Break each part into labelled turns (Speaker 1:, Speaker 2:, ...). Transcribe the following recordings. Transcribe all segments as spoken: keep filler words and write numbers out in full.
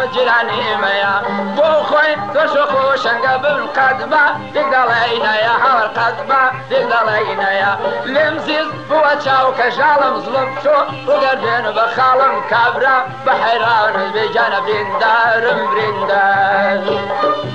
Speaker 1: جراني ميا بوخوي تشخو شنقب القدمة تقدلينا يا حور قدمة تقدلينا يا لمزيز بواتشاو كجالم ظلم شو وقردين بخالم كابرا بحيران بجانا برندار برندار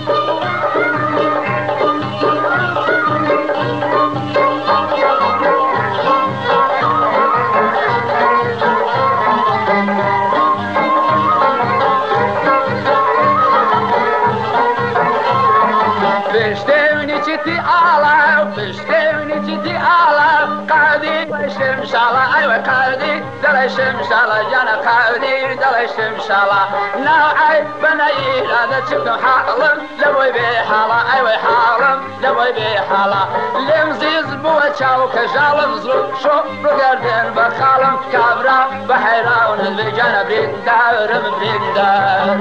Speaker 1: جيتي على فشتوني جيتي على قاعدي دلشم شالا ايوه قاعدي دلشم شالا جانا قاعدي دلشم شالا نوعي بنايل هذا تشكم حالم لبوي بحالا ايوه حالم لبوي بحالا لمزيز بواتشاو كجالم زلو شو بقردن بخالم كابرا بحيران بجانا برندار برندار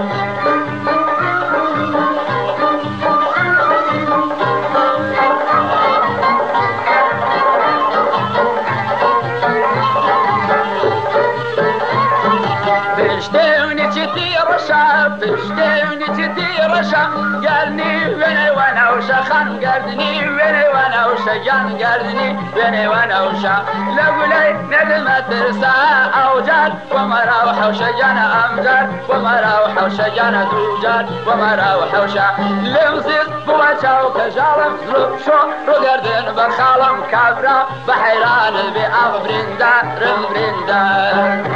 Speaker 1: فشتوني جدي رشا فشتوني جدي رشا قالني ويني وانا وشا خان قردني ويني وانا وشا جان قردني ويني وانا وشا لقولي ندمة ترسى اوجاد وما راوح وشا جانا امجاد وما راوح وشا جانا دوجاد وما راوح وشا لمزيز بواتشا وكجالم زلوب شو رقردن بخالم كابرا بحيران بأغ برندار برندار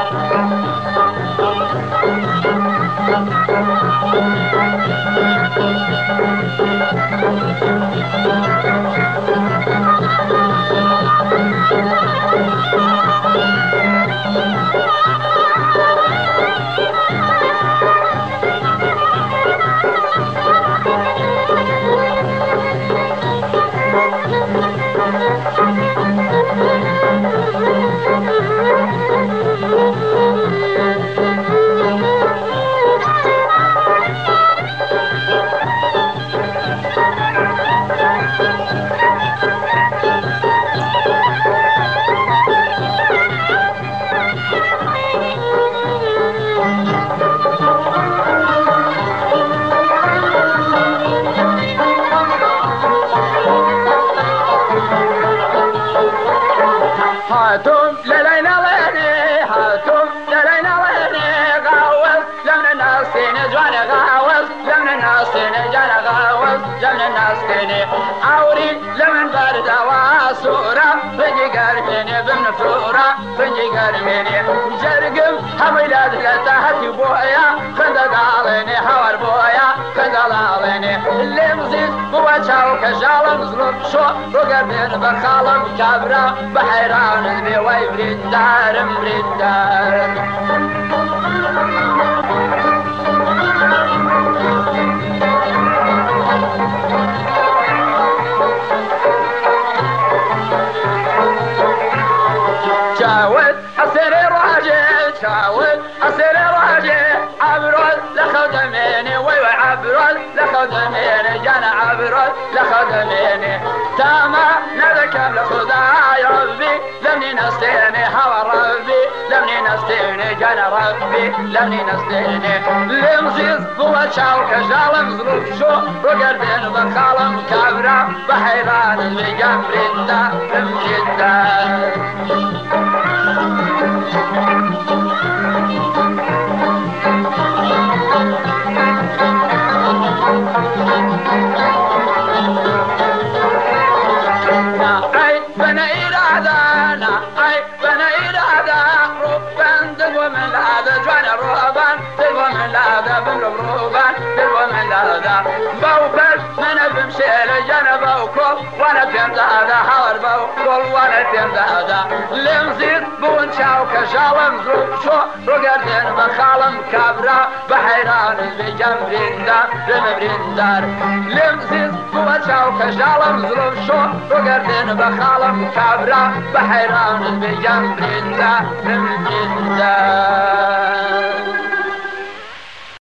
Speaker 1: هاتم للينا ليني هاتم للينا ليني غاوز لمن الناس تيني جواني غاوز لمن الناس تيني جانا غاوز لمن الناس تيني عوري لمن برد واسورة بنجي قرميني بمن فورة بنجي قرميني جرقم هميلاد لتهتي بويا خندق عليني حوار بويا خندق عليني اللي مزيد بواتشاو كجالم زلوب شو وقردين بخالم كابرا بحيران بيوي برندار برندار جاود أسيري راجي جاود أسيري راجي عبرود لخدميني ويوي عبرود لخدميني جانا عبرود لخدميني تاما نذكر لخداي ربي لمني نستيني هوا ربي لمني نستيني جانا ربي لمني نستيني لمزيز بواتشاو كجالم ظروف شو وقردين بخالم كابرا بحيران بجام برندا برندا نعي بنا إرادة نعي بنا إرادة روبان دلو من هذا جوانا روبان دلو من هذا بنلو روبان دلو من هذا بوبل من بمشيل جانا بوكل وانا تيمد هذا حور بوكل وانا تيمد هذا لمزيد بونشاو كجالم زروب شو رقردين بخالم كابرا بحيران بجام برندار برندار لمزيد بونشاو كجالم زروب شو رقردين بخالم كابرا بحيران بجام برندار برندار